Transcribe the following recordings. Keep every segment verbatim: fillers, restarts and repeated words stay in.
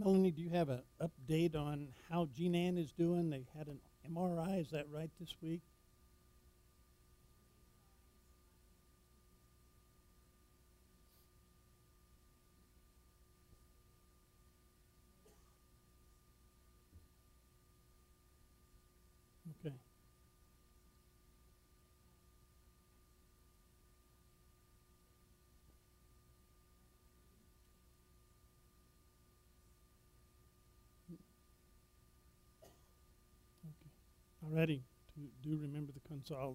Melanie, do you have an update on how Jean Ann is doing? They had an M R I, is that right, this week? Okay. Okay. Alrighty. Do, do remember the consoles.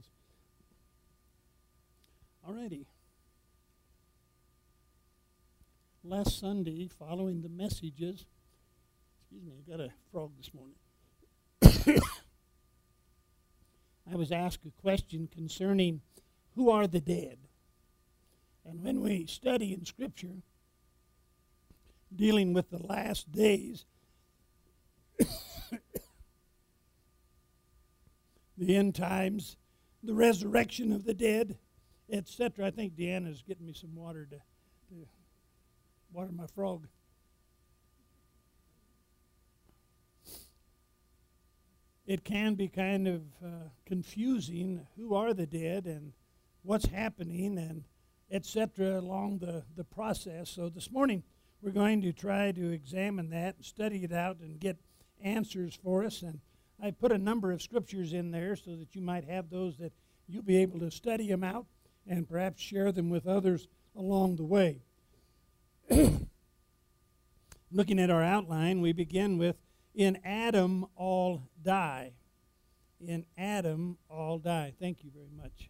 Alrighty. Last Sunday, following the messages, excuse me, I got a frog this morning. I was asked a question concerning who are the dead. And when we study in Scripture, dealing with the last days, the end times, the resurrection of the dead, et cetera. I think Deanna's getting me some water to, to water my frog. It can be kind of uh, confusing. Who are the dead and what's happening and et cetera along the, the process. So this morning we're going to try to examine that and study it out and get answers for us. And I put a number of scriptures in there so that you might have those that you'll be able to study them out and perhaps share them with others along the way. Looking at our outline, we begin with, in Adam all die. In Adam all die. Thank you very much.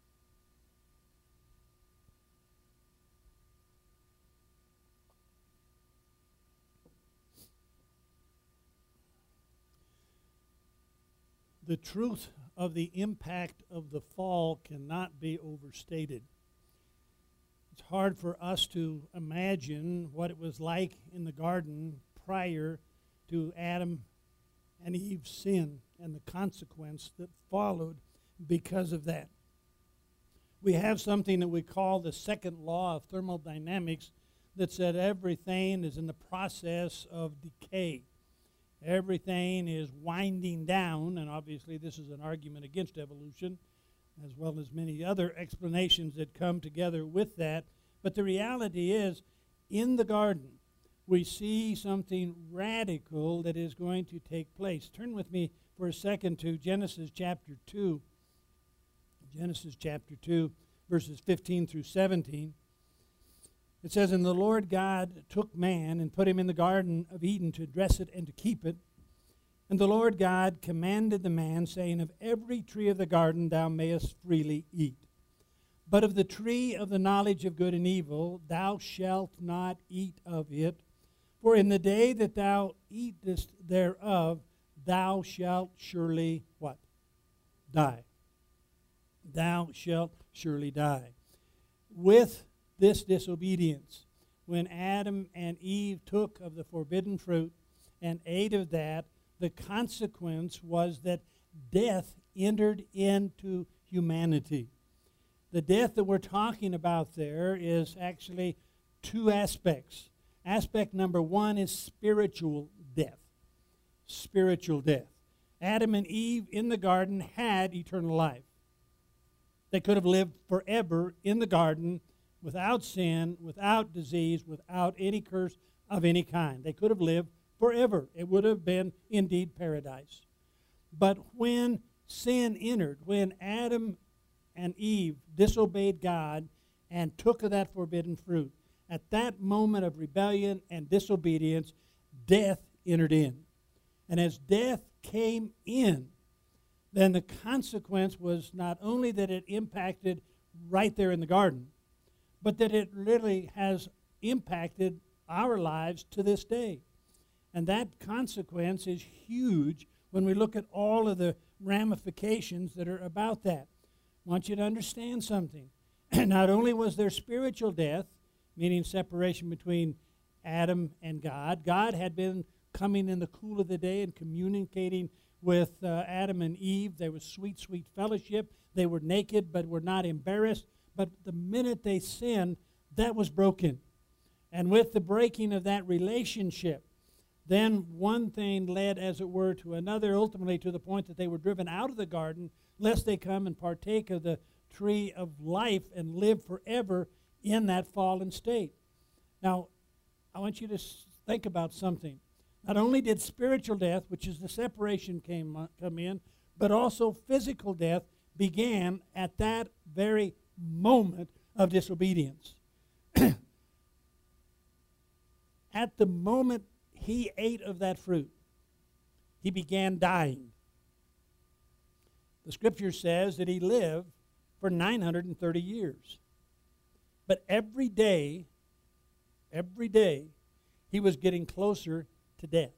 The truth of the impact of the fall cannot be overstated. It's hard for us to imagine what it was like in the garden prior to Adam and Eve's sin and the consequence that followed because of that. We have something that we call the second law of thermodynamics that said everything is in the process of decay. Everything is winding down, and obviously this is an argument against evolution, as well as many other explanations that come together with that. But the reality is, in the garden, we see something radical that is going to take place. Turn with me for a second to Genesis chapter two. Genesis chapter two, verses fifteen through seventeen. It says, "And the Lord God took man and put him in the garden of Eden to dress it and to keep it. And the Lord God commanded the man, saying, Of every tree of the garden thou mayest freely eat. But of the tree of the knowledge of good and evil thou shalt not eat of it. For in the day that thou eatest thereof, thou shalt surely," what? "Die. Thou shalt surely die." With this disobedience, when Adam and Eve took of the forbidden fruit and ate of that, the consequence was that death entered into humanity. The death that we're talking about there is actually two aspects. Aspect number one is spiritual death. Spiritual death. Adam and Eve in the garden had eternal life. They could have lived forever in the garden without sin, without disease, without any curse of any kind. They could have lived forever. It would have been indeed paradise. But when sin entered, when Adam and Eve disobeyed God and took of that forbidden fruit, at that moment of rebellion and disobedience, death entered in. And as death came in, then the consequence was not only that it impacted right there in the garden, but that it literally has impacted our lives to this day. And that consequence is huge when we look at all of the ramifications that are about that. I want you to understand something. Not only was there spiritual death, meaning separation between Adam and God, God had been coming in the cool of the day and communicating with uh, Adam and Eve. There was sweet, sweet fellowship. They were naked but were not embarrassed. But the minute they sinned, that was broken. And with the breaking of that relationship, Then one thing led, as it were, to another, ultimately to the point that they were driven out of the garden, lest they come and partake of the tree of life and live forever in that fallen state. Now, I want you to think about something. Not only did spiritual death, which is the separation, came uh, come in, but also physical death began at that very moment of disobedience. At the moment he ate of that fruit, he began dying. The scripture says that he lived for nine hundred thirty years. But every day, every day, he was getting closer to death.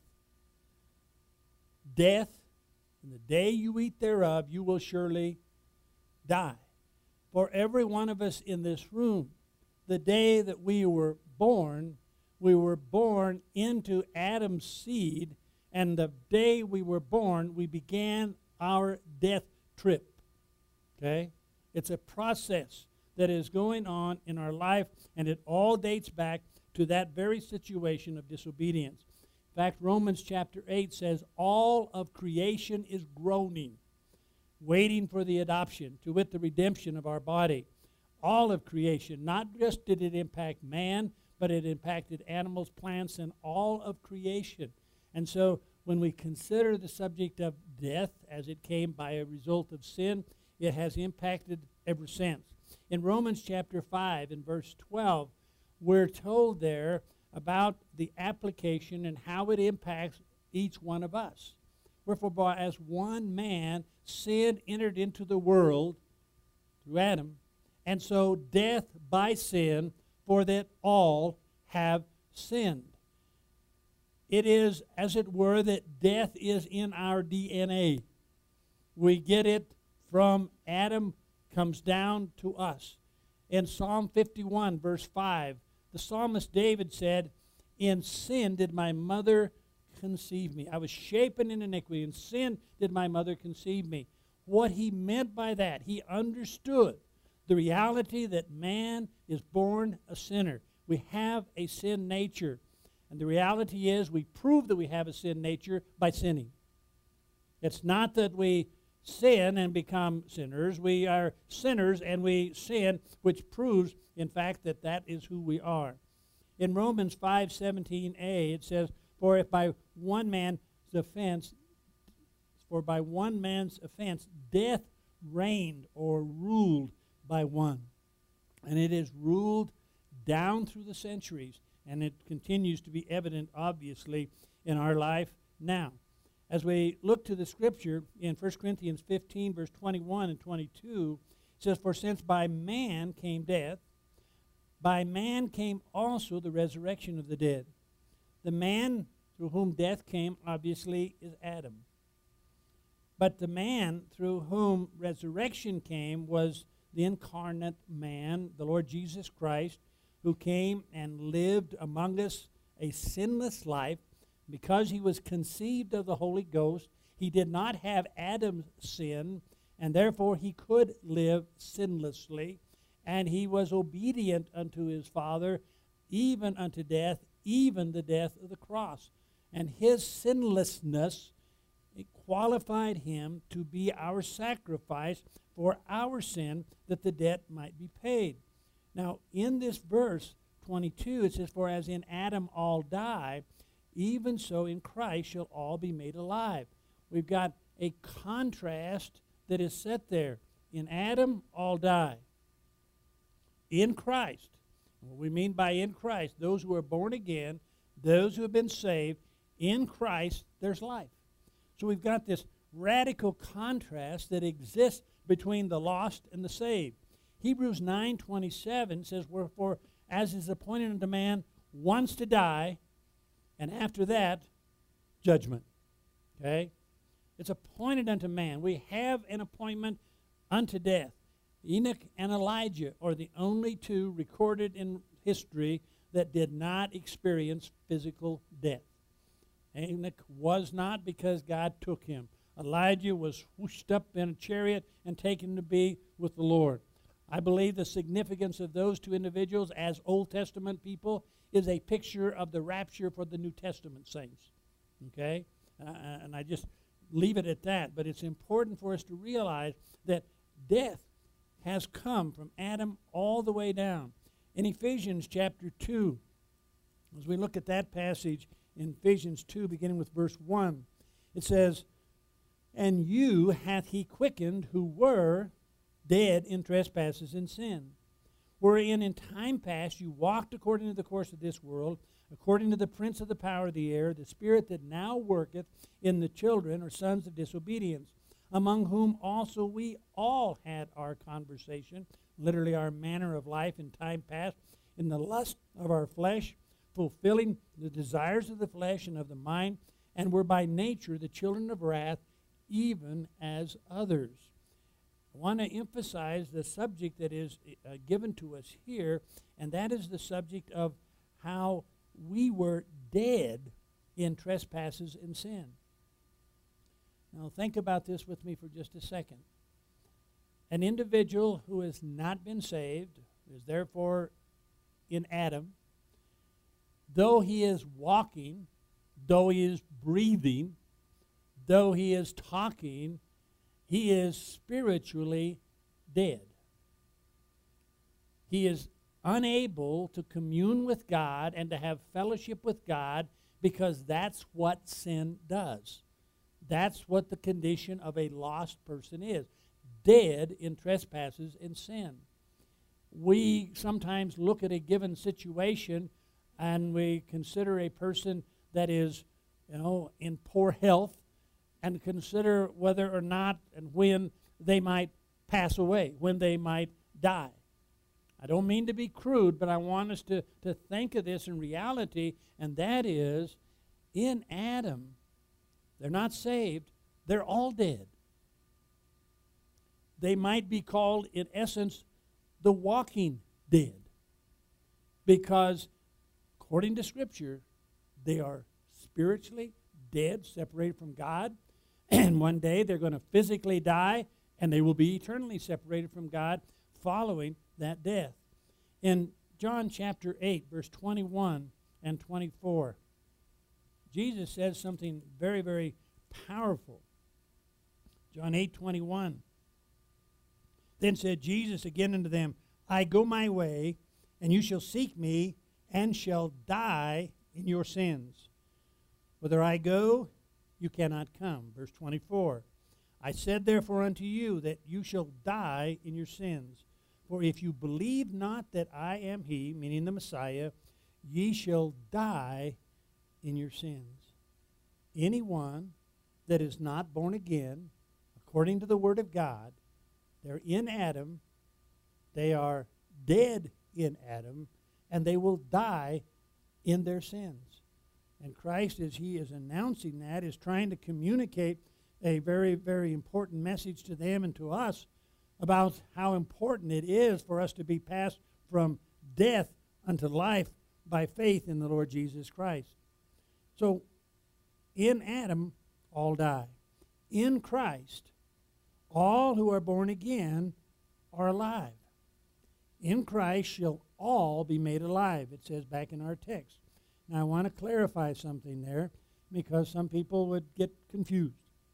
Death, in the day you eat thereof, you will surely die. For every one of us in this room, the day that we were born, we were born into Adam's seed, and the day we were born, we began our death trip. Okay? It's a process that is going on in our life, and it all dates back to that very situation of disobedience. In fact, Romans chapter eight says, all of creation is groaning, waiting for the adoption, to wit, the redemption of our body. All of creation, not just did it impact man, but it impacted animals, plants, and all of creation. And so when we consider the subject of death as it came by a result of sin, it has impacted ever since. In Romans chapter five, in verse twelve, we're told there about the application and how it impacts each one of us. Wherefore, as one man, sin entered into the world through Adam, and so death by sin, for that all have sinned. It is, as it were, that death is in our D N A. We get it from Adam, comes down to us. In Psalm fifty-one, verse five, the psalmist David said, in sin did my mother conceive me. I was shapen in iniquity. In sin did my mother conceive me. What he meant by that, he understood the reality that man is born a sinner. We have a sin nature. And the reality is we prove that we have a sin nature by sinning. It's not that we sin and become sinners. We are sinners and we sin, which proves, in fact, that that is who we are. In Romans five seventeen a, it says, For if by one man's offense, for by one man's offense, death reigned or ruled by one. And it is ruled down through the centuries, and it continues to be evident, obviously, in our life now. As we look to the scripture in First Corinthians fifteen, verse twenty-one and twenty-two, it says, For since by man came death, by man came also the resurrection of the dead. The man through whom death came, obviously, is Adam. But the man through whom resurrection came was the incarnate man, the Lord Jesus Christ, who came and lived among us a sinless life. Because he was conceived of the Holy Ghost, he did not have Adam's sin, and therefore he could live sinlessly. And he was obedient unto his Father, even unto death, even the death of the cross. And his sinlessness, it qualified him to be our sacrifice for our sin, that the debt might be paid. Now, in this verse twenty-two, it says, For as in Adam all die, even so in Christ shall all be made alive. We've got a contrast that is set there. In Adam, all die. In Christ, what we mean by in Christ, those who are born again, those who have been saved, in Christ there's life. So we've got this radical contrast that exists between the lost and the saved. Hebrews nine twenty-seven says, Wherefore, as is appointed unto man once to die, and after that, judgment. Okay? It's appointed unto man. We have an appointment unto death. Enoch and Elijah are the only two recorded in history that did not experience physical death. Enoch was not, because God took him. Elijah was whooshed up in a chariot and taken to be with the Lord. I believe the significance of those two individuals as Old Testament people is a picture of the rapture for the New Testament saints. Okay? And I, and I just leave it at that. But it's important for us to realize that death has come from Adam all the way down. In Ephesians chapter two, as we look at that passage in Ephesians two, beginning with verse one, it says, "And you hath he quickened who were dead in trespasses and sin, wherein in time past you walked according to the course of this world, according to the prince of the power of the air, the spirit that now worketh in the children or sons of disobedience, among whom also we all had our conversation," literally our manner of life in time past, "in the lust of our flesh, fulfilling the desires of the flesh and of the mind, and were by nature the children of wrath, even as others." I want to emphasize the subject that is uh, given to us here, and that is the subject of how we were dead in trespasses and sin. Now think about this with me for just a second. An individual who has not been saved is therefore in Adam. Though he is walking, though he is breathing, though he is talking, he is spiritually dead. He is unable to commune with God and to have fellowship with God because that's what sin does. That's what the condition of a lost person is. Dead in trespasses and sin. We sometimes look at a given situation and we consider a person that is, you know, in poor health and consider whether or not and when they might pass away, when they might die. I don't mean to be crude, but I want us to, to think of this in reality, and that is, in Adam, they're not saved, they're all dead. They might be called, in essence, the walking dead, because according to Scripture, they are spiritually dead, separated from God, and one day they're going to physically die, and they will be eternally separated from God following that death. In John chapter eight, verse twenty-one and twenty-four, Jesus says something very, very powerful. John eight, twenty-one. "Then said Jesus again unto them, I go my way, and you shall seek me, and shall die in your sins. Whither I go, you cannot come." Verse twenty-four. "I said therefore unto you that you shall die in your sins. For if you believe not that I am he," meaning the Messiah, "ye shall die in your sins." Anyone that is not born again, according to the Word of God, they're in Adam, they are dead in Adam, and they will die in their sins. And Christ, as he is announcing that, is trying to communicate a very, very important message to them and to us about how important it is for us to be passed from death unto life by faith in the Lord Jesus Christ. So, in Adam, all die. In Christ, all who are born again are alive. In Christ shall all be made alive, it says back in our text. Now, I want to clarify something there because some people would get confused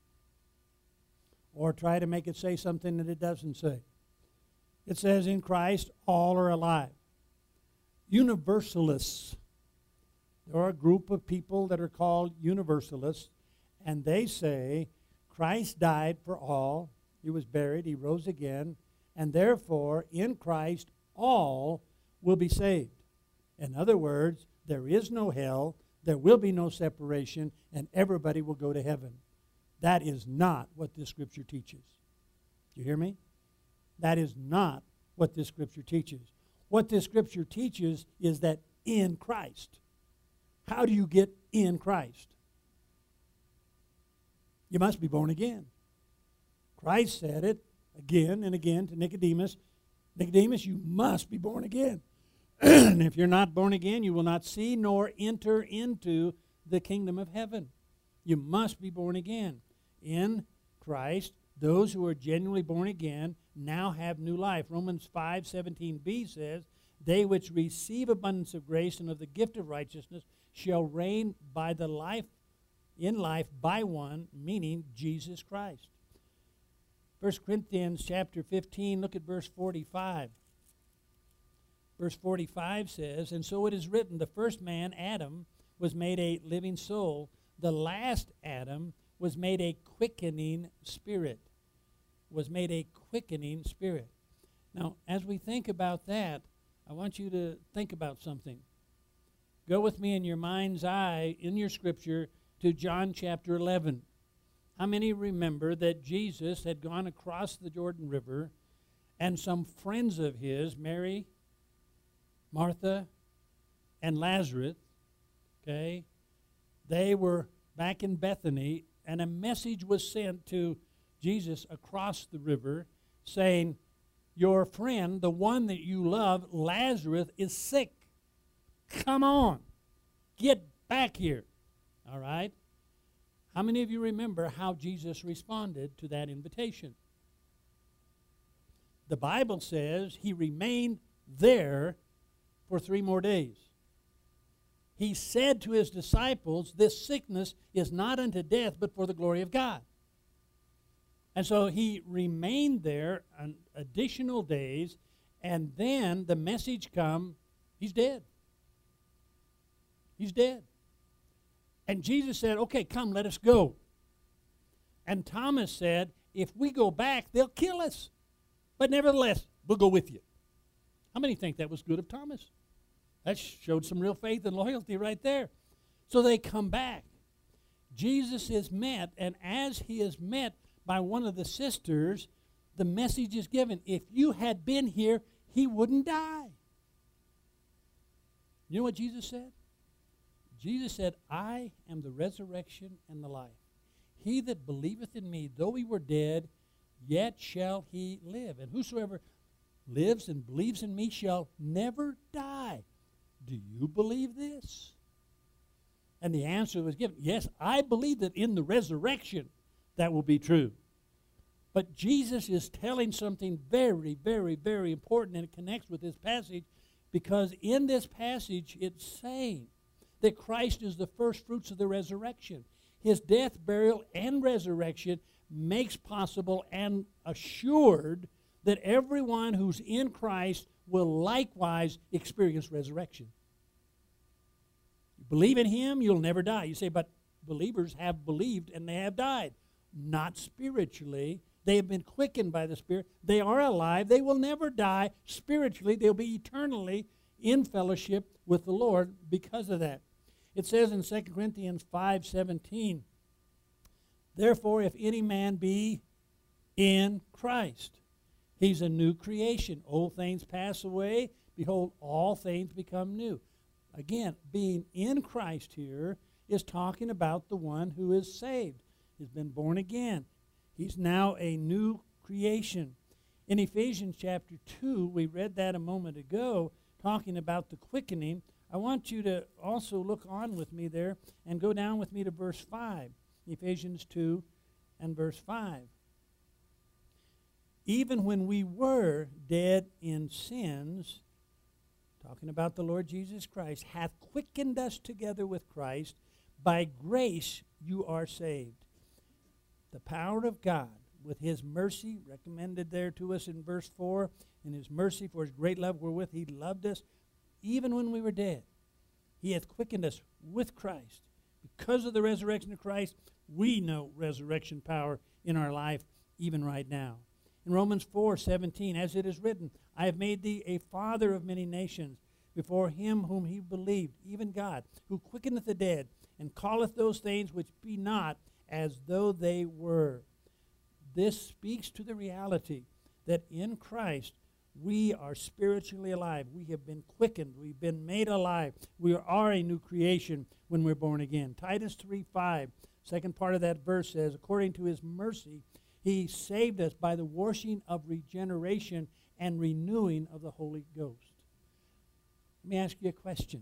or try to make it say something that it doesn't say. It says in Christ all are alive. Universalists. There are a group of people that are called universalists, and they say Christ died for all, he was buried, he rose again, and therefore in Christ all will be saved. In other words, there is no hell, there will be no separation, and everybody will go to heaven. That is not what this Scripture teaches. Do you hear me? That is not what this Scripture teaches. What this Scripture teaches is that in Christ. How do you get in Christ? You must be born again. Christ said it again and again to Nicodemus. Nicodemus, you must be born again. And if you're not born again, you will not see nor enter into the kingdom of heaven. You must be born again. In Christ, those who are genuinely born again now have new life. Romans five seventeen b says, "They which receive abundance of grace and of the gift of righteousness shall reign by the life in life by one, meaning Jesus Christ. First Corinthians chapter fifteen, look at verse forty-five. Verse forty-five says, "And so it is written, the first man, Adam, was made a living soul. The last Adam was made a quickening spirit." Was made a quickening spirit. Now, as we think about that, I want you to think about something. Go with me in your mind's eye, in your scripture, to John chapter eleven. How many remember that Jesus had gone across the Jordan River and some friends of his, Mary, Martha, and Lazarus, okay, they were back in Bethany, and a message was sent to Jesus across the river saying, your friend, the one that you love, Lazarus, is sick. Come on, get back here. All right? How many of you remember how Jesus responded to that invitation? The Bible says he remained there for three more days. He said to his disciples, this sickness is not unto death, but for the glory of God. And so he remained there an additional days, and then the message come, he's dead. He's dead. And Jesus said, okay, come, let us go. And Thomas said, if we go back, they'll kill us. But nevertheless, we'll go with you. How many think that was good of Thomas? That showed some real faith and loyalty right there. So they come back. Jesus is met, and as he is met by one of the sisters, the message is given. If you had been here, he wouldn't die. You know what Jesus said? Jesus said, I am the resurrection and the life. He that believeth in me, though he were dead, yet shall he live. And whosoever lives and believes in me shall never die. Do you believe this? And the answer was given, yes, I believe that in the resurrection that will be true. But Jesus is telling something very, very, very important, and it connects with this passage, because in this passage it's saying that Christ is the first fruits of the resurrection. His death, burial, and resurrection makes possible and assured that everyone who's in Christ will likewise experience resurrection. You believe in him, you'll never die. You say, but believers have believed and they have died. Not spiritually. They have been quickened by the Spirit. They are alive. They will never die spiritually. They'll be eternally in fellowship with the Lord because of that. It says in Second Corinthians five seventeen, therefore, if any man be in Christ, he's a new creation. Old things pass away. Behold, all things become new. Again, being in Christ here is talking about the one who is saved, has been born again. He's now a new creation. In Ephesians chapter two, we read that a moment ago, talking about the quickening. I want you to also look on with me there and go down with me to verse five. Ephesians two and verse five. Even when we were dead in sins, talking about the Lord Jesus Christ, hath quickened us together with Christ. By grace you are saved. The power of God, with his mercy, recommended there to us in verse four, in his mercy for his great love wherewith he loved us, even when we were dead. He hath quickened us with Christ. Because of the resurrection of Christ, we know resurrection power in our life, even right now. In Romans four seventeen, as it is written, I have made thee a father of many nations, before him whom he believed, even God, who quickeneth the dead, and calleth those things which be not as though they were. This speaks to the reality that in Christ we are spiritually alive. We have been quickened. We've been made alive. We are a new creation when we're born again. Titus three five, second part of that verse says, according to his mercy, he saved us by the washing of regeneration and renewing of the Holy Ghost. Let me ask you a question.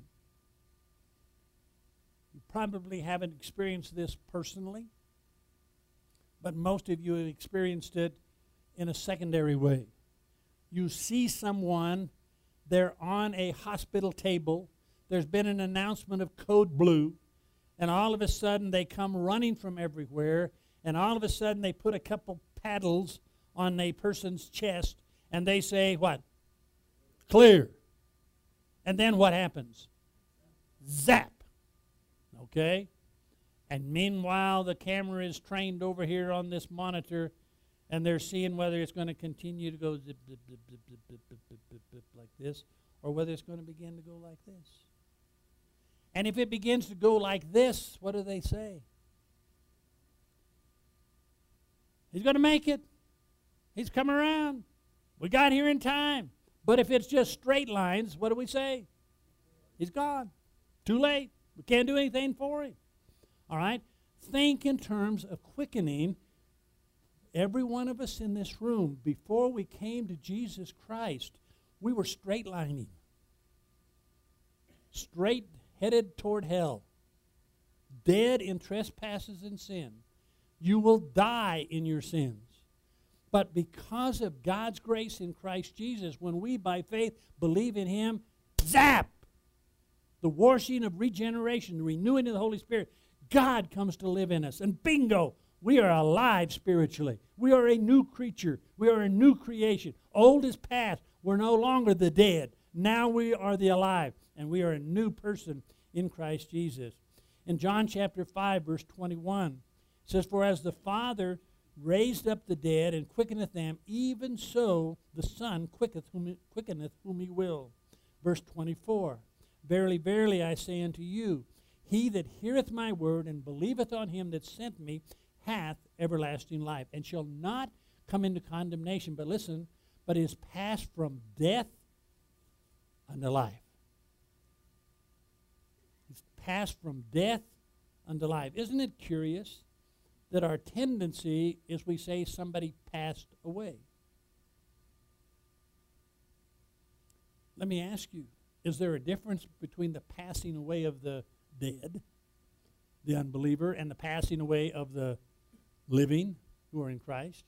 You probably haven't experienced this personally, but most of you have experienced it in a secondary way. You see someone, they're on a hospital table, there's been an announcement of code blue, and all of a sudden they come running from everywhere, and all of a sudden they put a couple paddles on a person's chest, and they say, what? Clear. And then what happens? Zap. Okay? And meanwhile, the camera is trained over here on this monitor, and they're seeing whether it's going to continue to go zip, zip, zip, zip, zip, zip, zip, zip, zip, zip, like this, or whether it's going to begin to go like this. And if it begins to go like this, what do they say? He's going to make it. He's come around. We got here in time. But if it's just straight lines, what do we say? He's gone. Too late. We can't do anything for him. All right? Think in terms of quickening. Every one of us in this room, before we came to Jesus Christ, we were straight lining. Straight headed toward hell. Dead in trespasses and sin. You will die in your sins. But because of God's grace in Christ Jesus, when we by faith believe in Him, zap! The washing of regeneration, the renewing of the Holy Spirit, God comes to live in us. And bingo! We are alive spiritually. We are a new creature. We are a new creation. Old is past. We're no longer the dead. Now we are the alive. And we are a new person in Christ Jesus. In John chapter five, verse twenty-one, it says, "For as the Father raised up the dead and quickeneth them, even so the Son quickeneth whom he, quickeneth whom he will." Verse twenty-four, "Verily, verily, I say unto you, he that heareth my word and believeth on him that sent me hath everlasting life, and shall not come into condemnation." But listen, but is passed from death unto life. He's passed from death unto life. Isn't it curious that our tendency is we say somebody passed away? Let me ask you, is there a difference between the passing away of the dead, the unbeliever, and the passing away of the living who are in Christ?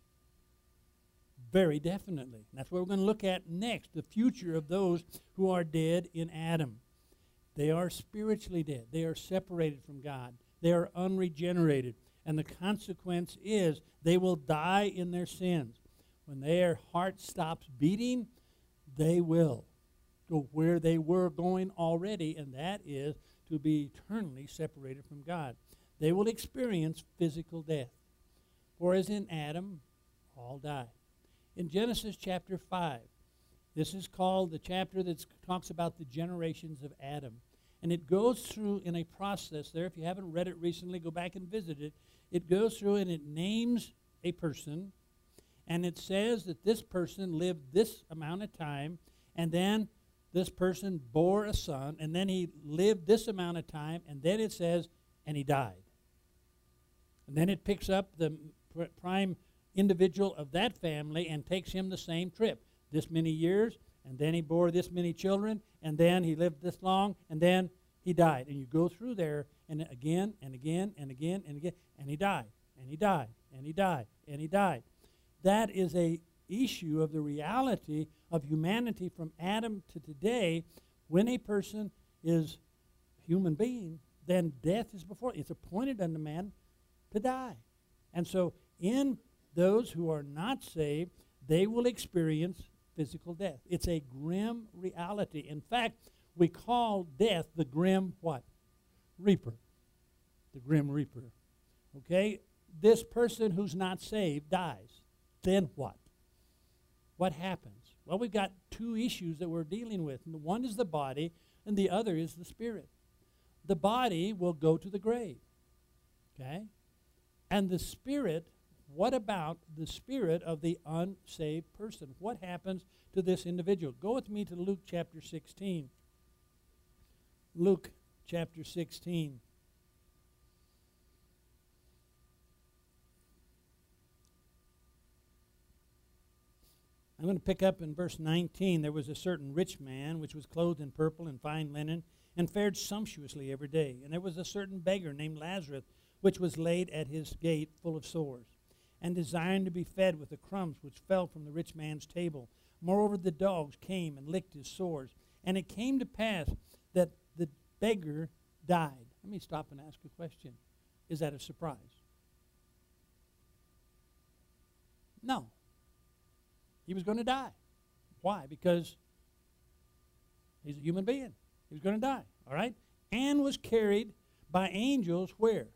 Very definitely. And that's what we're going to look at next, the future of those who are dead in Adam. They are spiritually dead. They are separated from God. They are unregenerated. And the consequence is they will die in their sins. When their heart stops beating, they will go where they were going already, and that is to be eternally separated from God. They will experience physical death. For as in Adam, all die. In Genesis chapter five, this is called the chapter that talks about the generations of Adam. And it goes through in a process there. If you haven't read it recently, go back and visit it. It goes through and it names a person, and it says that this person lived this amount of time, and then this person bore a son, and then he lived this amount of time, and then it says, and he died. And then it picks up the prime individual of that family and takes him the same trip. This many years, and then he bore this many children, and then he lived this long, and then he died. And you go through there, and again, and again, and again, and again, and he died, and he died, and he died, and he died. That is a issue of the reality of humanity from Adam to today. When a person is a human being, then death is before. It's appointed unto man to die. And so in those who are not saved, they will experience physical death. It's a grim reality. In fact, we call death the grim what? Reaper. The grim reaper. Okay? This person who's not saved dies. Then what? What happens? Well, we've got two issues that we're dealing with. One is the body, and the other is the spirit. The body will go to the grave. Okay? And the spirit, what about the spirit of the unsaved person? What happens to this individual? Go with me to Luke chapter sixteen. Luke chapter sixteen. I'm going to pick up in verse nineteen. There was a certain rich man which was clothed in purple and fine linen and fared sumptuously every day. And there was a certain beggar named Lazarus which was laid at his gate full of sores and desiring to be fed with the crumbs which fell from the rich man's table. Moreover, the dogs came and licked his sores. And it came to pass that the beggar died. Let me stop and ask a question. Is that a surprise? No. He was going to die. Why? Because he's a human being. He was going to die. All right? And was carried by angels where?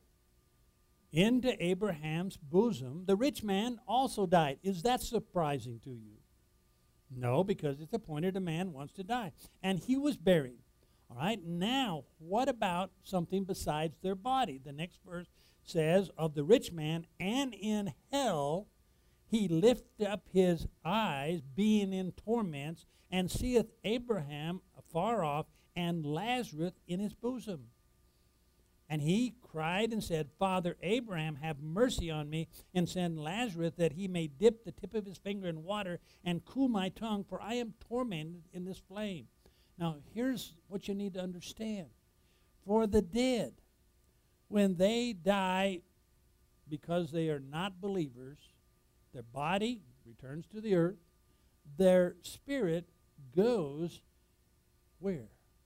Into Abraham's bosom. The rich man also died. Is that surprising to you? No, because it's appointed a man wants to die. And he was buried. All right? Now, what about something besides their body? The next verse says, of the rich man, and in hell he lifted up his eyes, being in torments, and seeth Abraham afar off, and Lazarus in his bosom. And he cried and said, Father Abraham, have mercy on me, and send Lazarus that he may dip the tip of his finger in water and cool my tongue, for I am tormented in this flame. Now, here's what you need to understand. For the dead, when they die because they are not believers, their body returns to the earth, their spirit goes where?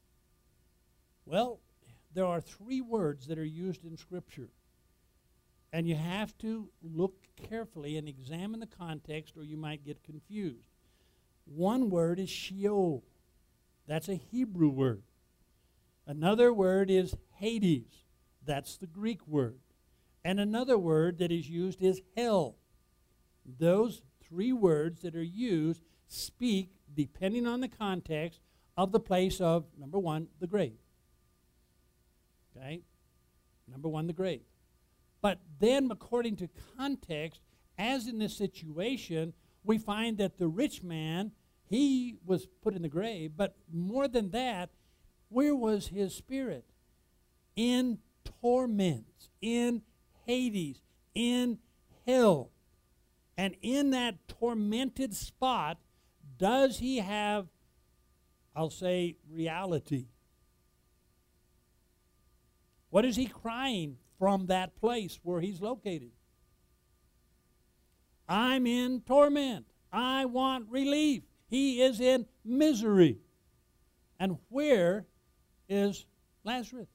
Well, there are three words that are used in Scripture. And you have to look carefully and examine the context, or you might get confused. One word is Sheol. That's a Hebrew word. Another word is Hades. That's the Greek word. And another word that is used is hell. Those three words that are used speak, depending on the context, of the place of, number one, the grave. Okay? Number one, the grave. But then, according to context, as in this situation, we find that the rich man, he was put in the grave, but more than that, where was his spirit? In torments, in Hades, in hell. And in that tormented spot, does he have, I'll say, reality? What is he crying from that place where he's located? I'm in torment. I want relief. He is in misery. And where is Lazarus?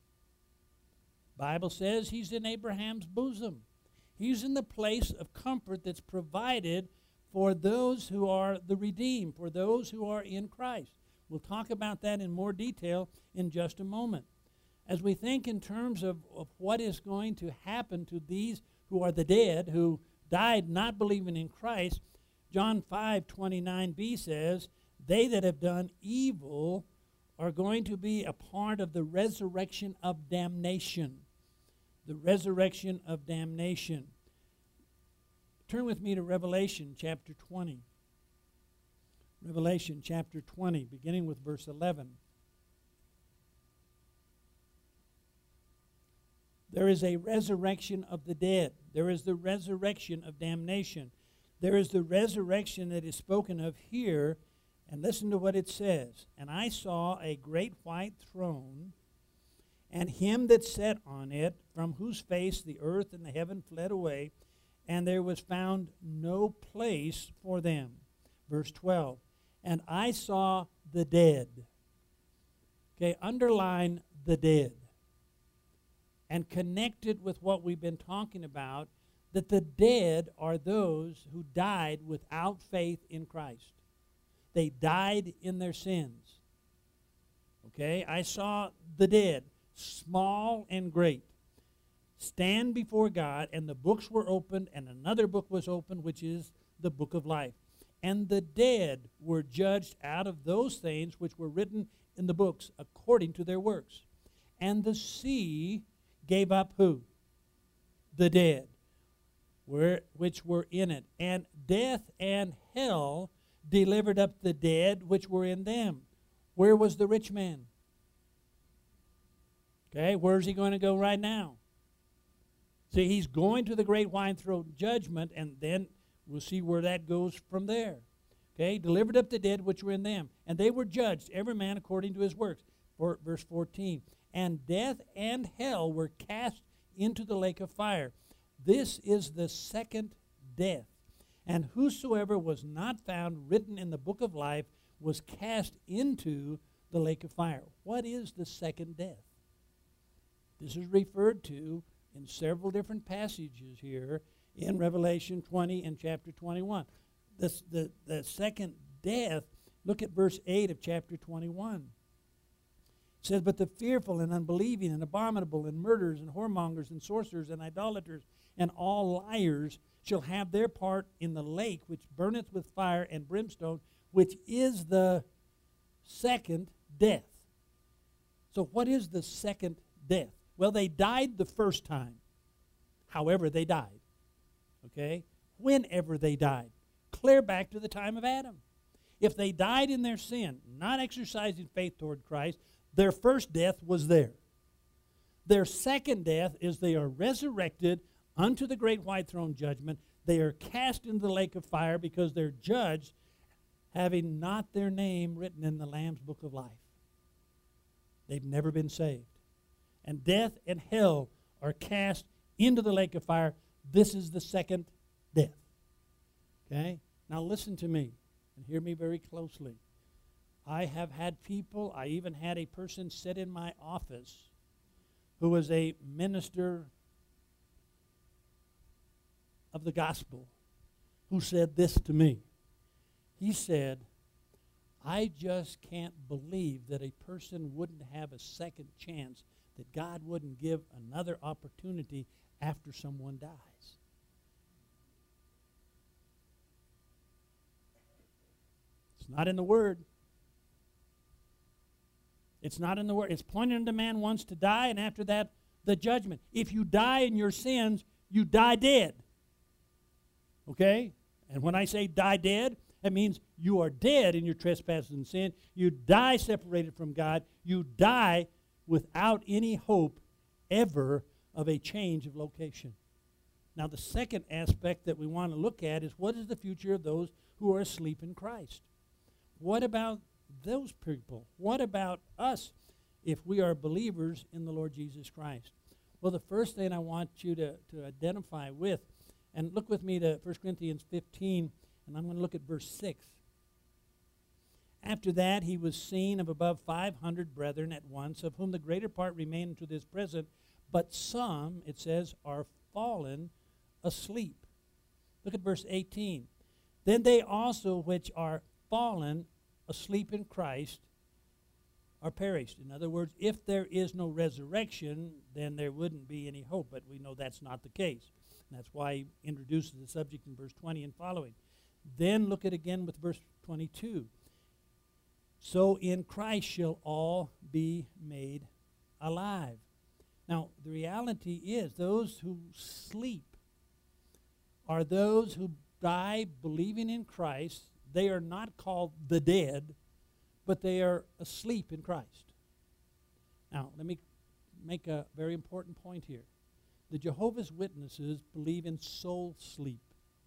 Bible says he's in Abraham's bosom. He's in the place of comfort that's provided for those who are the redeemed, for those who are in Christ. We'll talk about that in more detail in just a moment. As we think in terms of, of what is going to happen to these who are the dead, who died not believing in Christ, John five twenty-nine b says, they that have done evil are going to be a part of the resurrection of damnation. The resurrection of damnation. Turn with me to Revelation chapter twenty. Revelation chapter twenty, beginning with verse eleven. There is a resurrection of the dead. There is the resurrection of damnation. There is the resurrection that is spoken of here. And listen to what it says. And I saw a great white throne, and him that sat on it, from whose face the earth and the heaven fled away, and there was found no place for them. Verse twelve. And I saw the dead. Okay, underline the dead. And connected with what we've been talking about, that the dead are those who died without faith in Christ. They died in their sins. Okay, I saw the dead, small and great, stand before God, and the books were opened, and another book was opened, which is the book of life. And the dead were judged out of those things which were written in the books according to their works. And the sea gave up who? The dead, were, which were in it. And death and hell delivered up the dead which were in them. Where was the rich man? Okay, where's he going to go right now? See, he's going to the great white throne judgment, and then we'll see where that goes from there. Okay, delivered up the dead which were in them, and they were judged, every man according to his works. For, verse fourteen. And death and hell were cast into the lake of fire. This is the second death. And whosoever was not found written in the book of life was cast into the lake of fire. What is the second death? This is referred to in several different passages here in Revelation twenty and chapter twenty-one. This, the, the second death, look at verse eight of chapter twenty-one. It says, but the fearful and unbelieving and abominable and murderers and whoremongers and sorcerers and idolaters and all liars shall have their part in the lake which burneth with fire and brimstone, which is the second death. So what is the second death? Well, they died the first time. However they died. Okay? Whenever they died. Clear back to the time of Adam. If they died in their sin, not exercising faith toward Christ, their first death was there. Their second death is they are resurrected unto the great white throne judgment. They are cast into the lake of fire because they're judged having not their name written in the Lamb's book of life. They've never been saved. And death and hell are cast into the lake of fire. This is the second death. Okay? Now listen to me and hear me very closely. I have had people, I even had a person sit in my office who was a minister of the gospel who said this to me. He said, I just can't believe that a person wouldn't have a second chance, that God wouldn't give another opportunity after someone dies. It's not in the Word. It's not in the Word. It's pointing to man once to die, and after that, the judgment. If you die in your sins, you die dead. Okay? And when I say die dead, that means you are dead in your trespasses and sin. You die separated from God. You die without any hope ever of a change of location. Now, the second aspect that we want to look at is what is the future of those who are asleep in Christ? What about those people? What about us if we are believers in the Lord Jesus Christ? Well, the first thing I want you to, to identify with, and look with me to First Corinthians fifteen, and I'm going to look at verse six. After that he was seen of above five hundred brethren at once, of whom the greater part remain unto this present, but some, it says, are fallen asleep. Look at verse eighteen. Then they also which are fallen asleep in Christ are perished. In other words, if there is no resurrection, then there wouldn't be any hope, but we know that's not the case. And that's why he introduces the subject in verse twenty and following. Then look at again with verse twenty-two. So in Christ shall all be made alive. Now, the reality is those who sleep are those who die believing in Christ. They are not called the dead, but they are asleep in Christ. Now, let me make a very important point here. The Jehovah's Witnesses believe in soul sleep.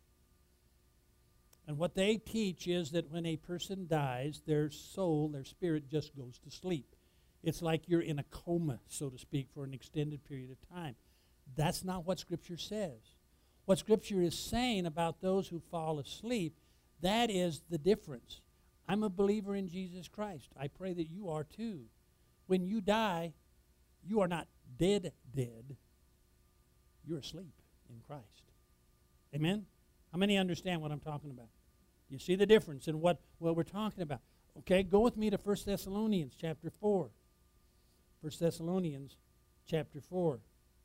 And what they teach is that when a person dies, their soul, their spirit just goes to sleep. It's like you're in a coma, so to speak, for an extended period of time. That's not what Scripture says. What Scripture is saying about those who fall asleep, that is the difference. I'm a believer in Jesus Christ. I pray that you are too. When you die, you are not dead, dead. You're asleep in Christ. Amen? How many understand what I'm talking about? You see the difference in what, what we're talking about. Okay, go with me to First Thessalonians chapter four. First Thessalonians chapter four.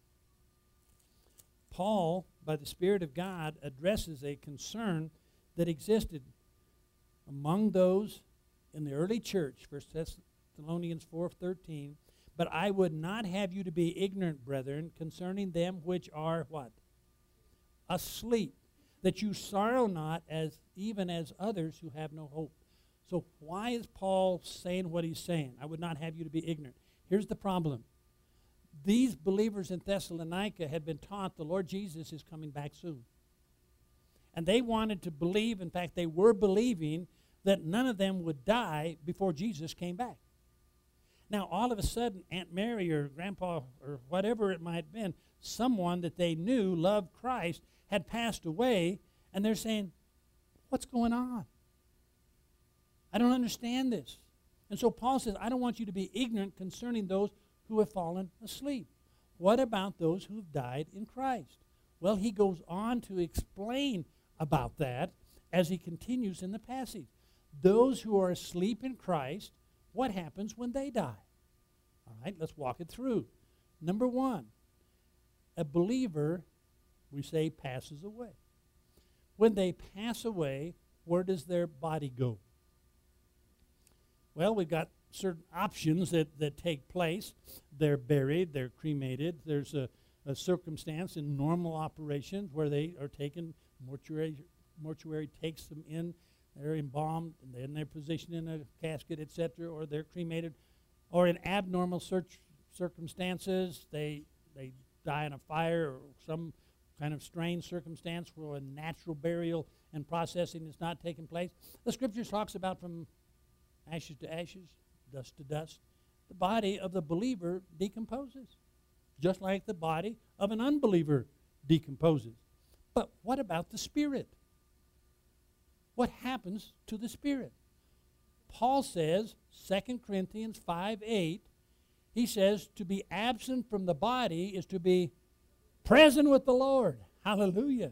Paul, by the Spirit of God, addresses a concern that existed among those in the early church. First Thessalonians four thirteen. But I would not have you to be ignorant, brethren, concerning them which are what? Asleep. That you sorrow not as even as others who have no hope. So why is Paul saying what he's saying? I would not have you to be ignorant. Here's the problem. These believers in Thessalonica had been taught the Lord Jesus is coming back soon. And they wanted to believe, in fact, they were believing that none of them would die before Jesus came back. Now, all of a sudden, Aunt Mary or Grandpa or whatever it might have been, someone that they knew loved Christ, had passed away, and they're saying, what's going on? I don't understand this. And so Paul says, I don't want you to be ignorant concerning those who have fallen asleep. what about those who have died in Christ? Well, he goes on to explain about that as he continues in the passage. Those who are asleep in Christ, what happens when they die? All right, let's walk it through. Number one, a believer, we say, passes away. When they pass away, where does their body go? Well, we've got certain options that, that take place. They're buried, they're cremated. There's a, a circumstance in normal operations where they are taken, mortuary, mortuary takes them in, they're embalmed, and then they're positioned in a casket, et cetera, or they're cremated. Or in abnormal search circumstances, they, they die in a fire or some kind of strange circumstance where a natural burial and processing is not taking place. The Scriptures talks about from ashes to ashes, dust to dust. The body of the believer decomposes, just like the body of an unbeliever decomposes. But what about the spirit? What happens to the spirit? Paul says, Second Corinthians five eight, he says, to be absent from the body is to be present with the Lord. Hallelujah.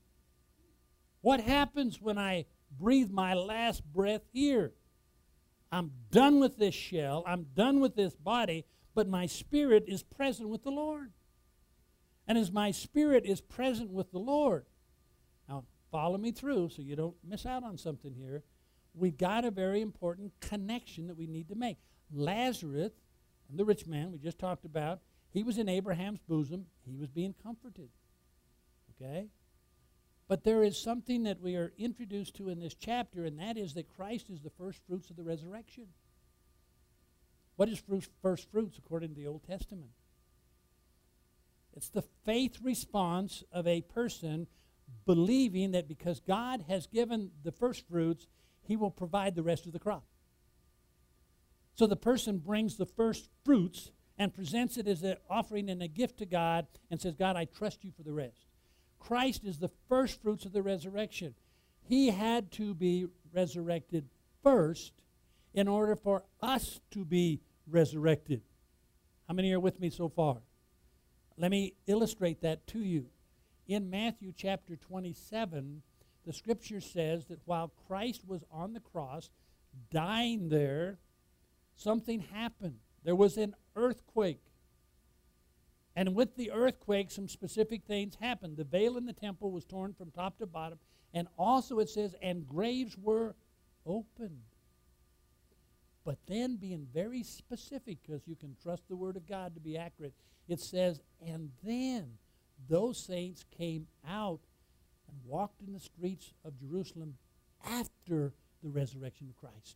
What happens when I breathe my last breath here? I'm done with this shell, I'm done with this body, but my spirit is present with the Lord. And as my spirit is present with the Lord, now follow me through so you don't miss out on something here. We've got a very important connection that we need to make. Lazarus, and the rich man we just talked about, he was in Abraham's bosom. He was being comforted. Okay? But there is something that we are introduced to in this chapter, and that is that Christ is the first fruits of the resurrection. What is first fruits according to the Old Testament? It's the faith response of a person believing that because God has given the first fruits, he will provide the rest of the crop. So the person brings the first fruits and presents it as an offering and a gift to God and says, God, I trust you for the rest. Christ is the first fruits of the resurrection. He had to be resurrected first in order for us to be resurrected. How many are with me so far? Let me illustrate that to you. In Matthew chapter twenty-seven, the Scripture says that while Christ was on the cross, dying there, something happened. There was an earthquake. And with the earthquake, some specific things happened. The veil in the temple was torn from top to bottom. And also it says, and graves were opened. But then being very specific, because you can trust the Word of God to be accurate, it says, and then those saints came out and walked in the streets of Jerusalem after the resurrection of Christ.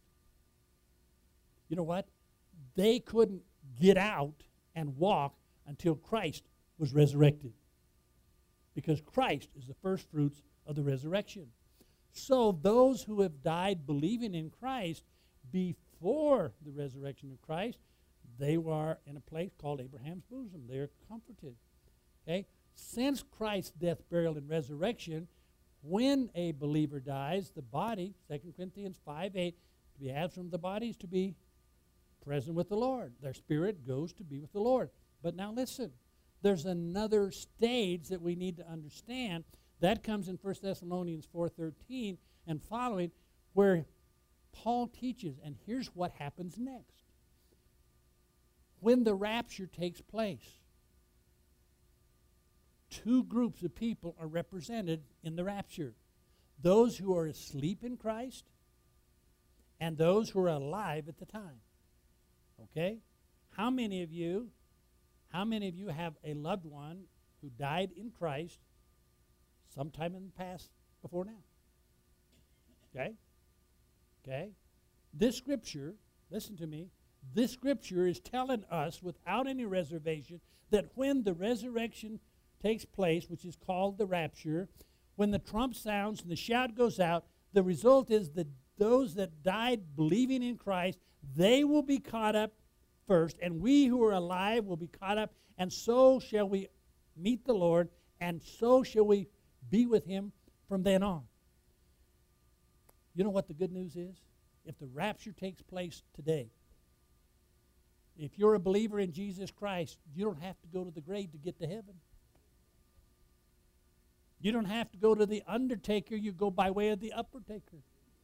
You know what? They couldn't get out and walk until Christ was resurrected. Because Christ is the first fruits of the resurrection. So those who have died believing in Christ before the resurrection of Christ, they were in a place called Abraham's bosom. They are comforted. Okay? Since Christ's death, burial, and resurrection, when a believer dies, the body, Second Corinthians five eight, to be absent from the body is to be present with the Lord. Their spirit goes to be with the Lord. But now listen, there's another stage that we need to understand. That comes in First Thessalonians four thirteen and following, where Paul teaches, and here's what happens next. When the rapture takes place, two groups of people are represented in the rapture. Those who are asleep in Christ and those who are alive at the time. Okay? How many of you, how many of you have a loved one who died in Christ sometime in the past before now? Okay? Okay? This scripture, listen to me, this scripture is telling us without any reservation that when the resurrection takes place, which is called the rapture, when the trump sounds and the shout goes out, the result is that those that died believing in Christ, they will be caught up first, and we who are alive will be caught up, and so shall we meet the Lord, and so shall we be with him from then on. You know what the good news is? If the rapture takes place today, If you're a believer in Jesus Christ, you don't have to go to the grave to get to heaven. You don't have to go to the undertaker. You go by way of the uppertaker.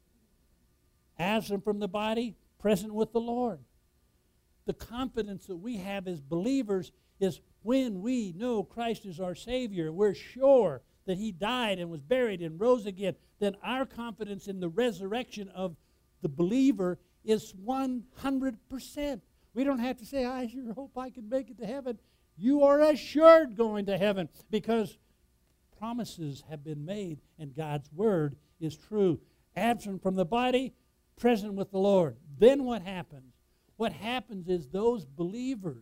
Absent from the body, present with the Lord. The confidence that we have as believers is when we know Christ is our Savior, we're sure that He died and was buried and rose again, then our confidence in the resurrection of the believer is one hundred percent. We don't have to say, I sure hope I can make it to heaven. You are assured going to heaven because promises have been made and God's word is true. Absent from the body, present with the Lord. Then what happens? What happens is those believers,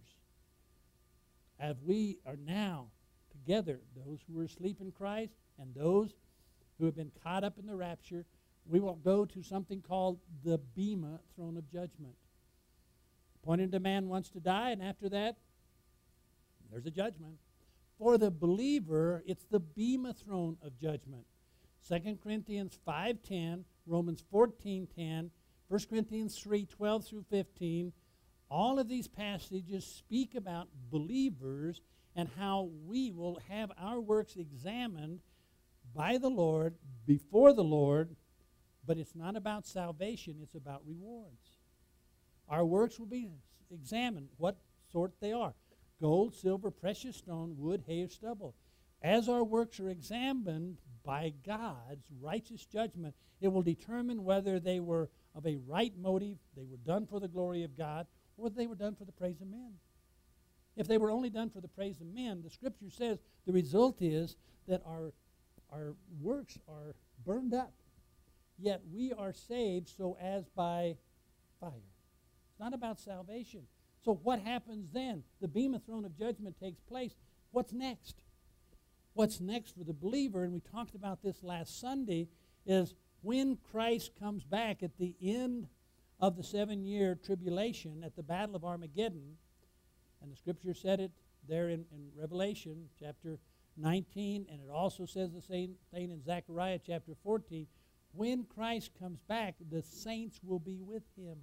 as we are now together, those who are asleep in Christ and those who have been caught up in the rapture, we will go to something called the Bema, throne of judgment. Appointed a man wants to die, and after that, there's a judgment. For the believer, it's the Bema throne of judgment. Second Corinthians five ten, Romans fourteen ten, First Corinthians three twelve through fifteen, all of these passages speak about believers and how we will have our works examined by the Lord, before the Lord, but it's not about salvation, it's about rewards. Our works will be examined, what sort they are. Gold, silver, precious stone, wood, hay, or stubble. As our works are examined by God's righteous judgment, it will determine whether they were of a right motive, they were done for the glory of God, or they were done for the praise of men. If they were only done for the praise of men, the Scripture says the result is that our, our works are burned up. Yet we are saved so as by fire. It's not about salvation. So what happens then? The Bema throne of judgment takes place. What's next? What's next for the believer, and we talked about this last Sunday, is when Christ comes back at the end of the seven-year tribulation at the Battle of Armageddon, and the Scripture said it there in, in Revelation chapter nineteen, and it also says the same thing in Zechariah chapter fourteen. When Christ comes back, the saints will be with Him.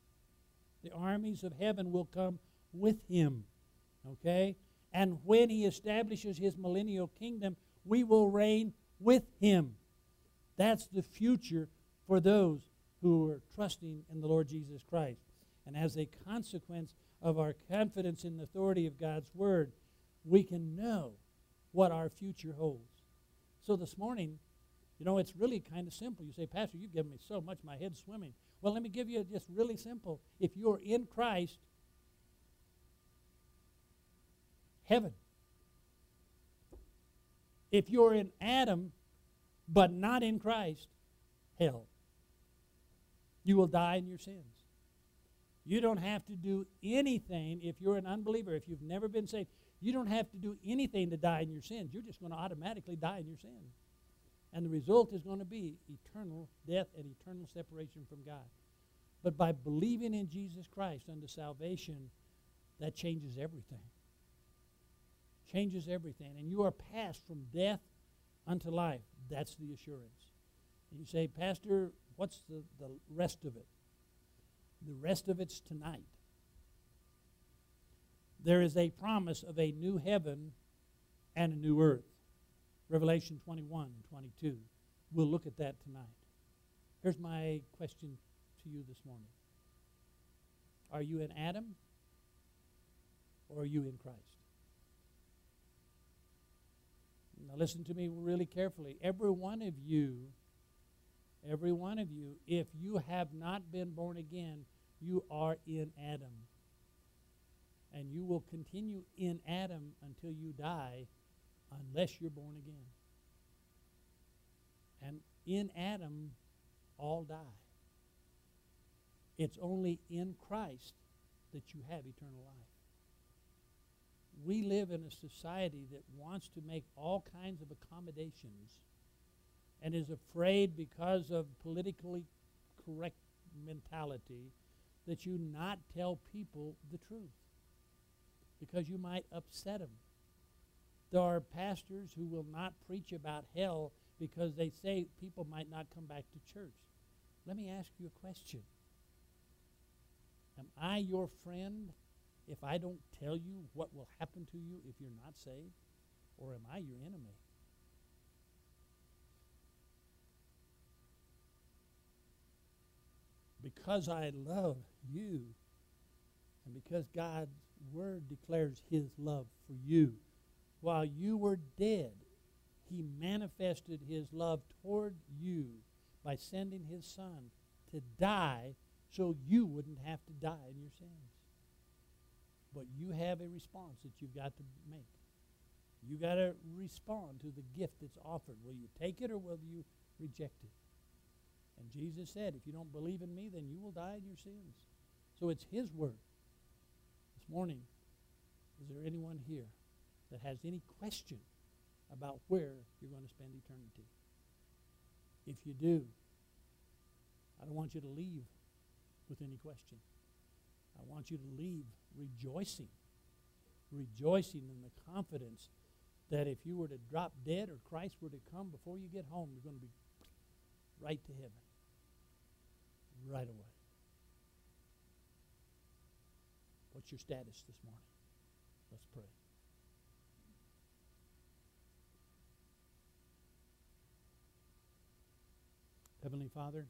The armies of heaven will come with Him, okay? And when He establishes His millennial kingdom, we will reign with Him. That's the future for those who are trusting in the Lord Jesus Christ. And as a consequence of our confidence in the authority of God's Word, we can know what our future holds. So this morning, you know, it's really kind of simple. You say, Pastor, you've given me so much, my head's swimming. Well, let me give you just really simple. If you're in Christ, heaven. If you're in Adam, but not in Christ, hell. You will die in your sins. You don't have to do anything if you're an unbeliever, if you've never been saved. You don't have to do anything to die in your sins. You're just going to automatically die in your sins. And the result is going to be eternal death and eternal separation from God. But by believing in Jesus Christ unto salvation, that changes everything. Changes everything. And you are passed from death unto life. That's the assurance. And you say, Pastor, what's the, the rest of it? The rest of it's tonight. There is a promise of a new heaven and a new earth. Revelation twenty-one and twenty-two. We'll look at that tonight. Here's my question to you this morning. Are you in Adam or are you in Christ? Now listen to me really carefully. Every one of you, every one of you, if you have not been born again, you are in Adam. And you will continue in Adam until you die unless you're born again. And in Adam, all die. It's only in Christ that you have eternal life. We live in a society that wants to make all kinds of accommodations and is afraid because of politically correct mentality that you not tell people the truth because you might upset them. There are pastors who will not preach about hell because they say people might not come back to church. Let me ask you a question. Am I your friend if I don't tell you what will happen to you if you're not saved? Or am I your enemy? Because I love you, and because God's Word declares His love for you, while you were dead, He manifested His love toward you by sending His Son to die so you wouldn't have to die in your sins. But you have a response that you've got to make. You got to respond to the gift that's offered. Will you take it or will you reject it? And Jesus said, if you don't believe in me, then you will die in your sins. So it's His word. This morning, is there anyone here that has any question about where you're going to spend eternity? If you do, I don't want you to leave with any question. I want you to leave rejoicing, rejoicing in the confidence that if you were to drop dead or Christ were to come before you get home, you're going to be right to heaven right away. What's your status this morning? Let's pray. Heavenly Father,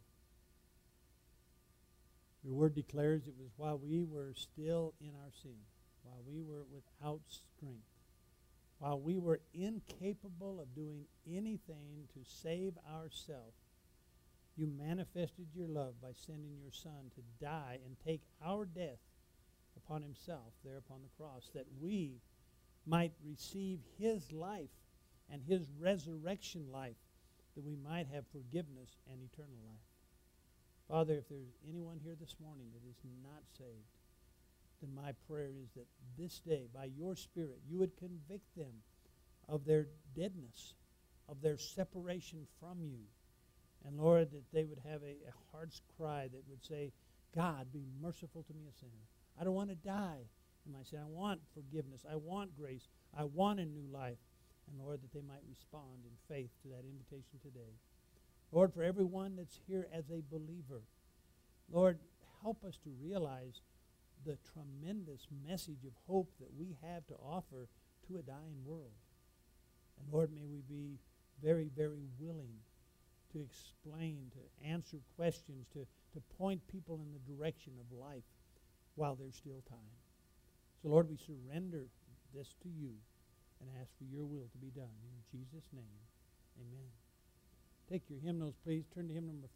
your word declares it was while we were still in our sin, while we were without strength, while we were incapable of doing anything to save ourselves, you manifested your love by sending your Son to die and take our death upon himself there upon the cross, that we might receive his life and his resurrection life, that we might have forgiveness and eternal life. Father, if there's anyone here this morning that is not saved, then my prayer is that this day, by your Spirit, you would convict them of their deadness, of their separation from you. And Lord, that they would have a, a heart's cry that would say, God, be merciful to me, a sinner. I don't want to die in my sin. I want forgiveness. I want grace. I want a new life. And Lord, that they might respond in faith to that invitation today. Lord, for everyone that's here as a believer, Lord, help us to realize the tremendous message of hope that we have to offer to a dying world. And Lord, may we be very, very willing to explain, to answer questions, to, to point people in the direction of life while there's still time. So Lord, we surrender this to you and ask for your will to be done. In Jesus' name, amen. Take your hymnals, please. Turn to hymn number